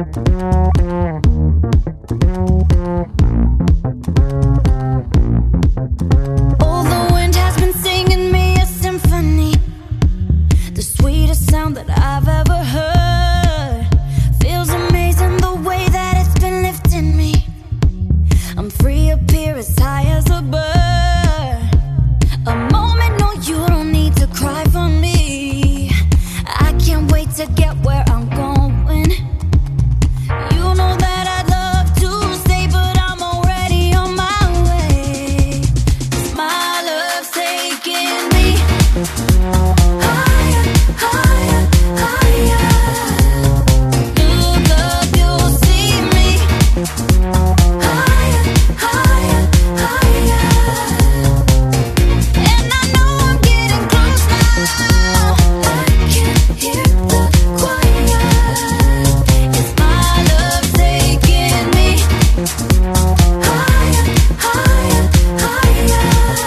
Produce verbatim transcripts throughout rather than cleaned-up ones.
Oh, the wind has been singing me a symphony, the sweetest sound that I've ever heard. Feels amazing the way that it's been lifting me. I'm free up here as high as a bird. A moment, no, you don't need to cry for me. I can't wait to get where I'm going. You know that I'd love to stay, but I'm already on my way. 'Cause my love's taking me higher, higher, higher. Look up, you'll see me higher, higher, higher. And I know I'm getting close now. I can hear the choir. It's my love taking me higher, higher, higher.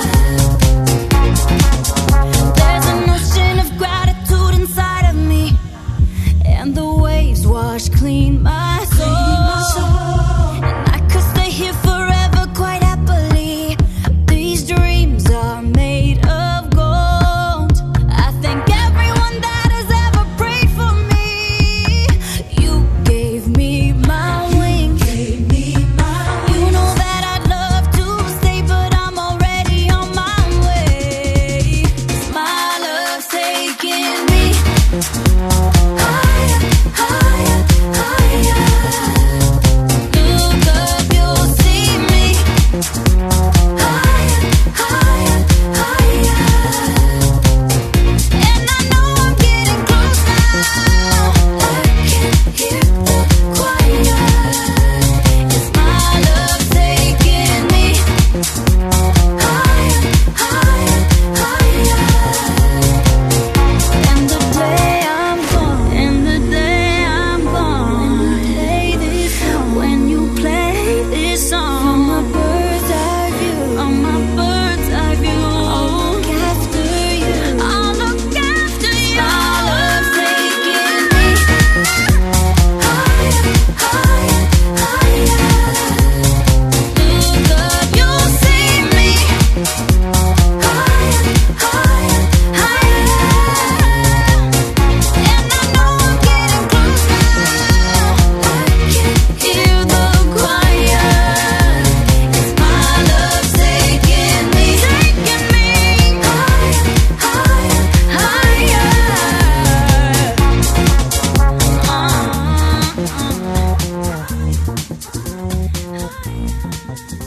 There's an ocean of gratitude inside of me, and the waves wash clean my soul. And I could stay here forever quite happily. These dreams are made of gold. I thank everyone that has ever prayed for me. You gave me my wings. You know that I'd love to stay, but I'm already on my way. 'Cause my love's taking me higher, higher, higher. Look up, you'll see me higher, higher, higher. And I know I'm getting close now. I can hear the choir. It's my love taking me higher, higher, higher. And the day I'm gone, and the day I'm gone, when you play this song, from my bird's eye view, on my bird's eye view, I'll look after you. I'll look after you. My love's taking me higher, higher, higher. Look up, you'll see me higher, higher, higher. And I know I'm getting close now. I can hear the choir. It's my love taking me, taking me higher, higher, higher. Uh, uh, uh.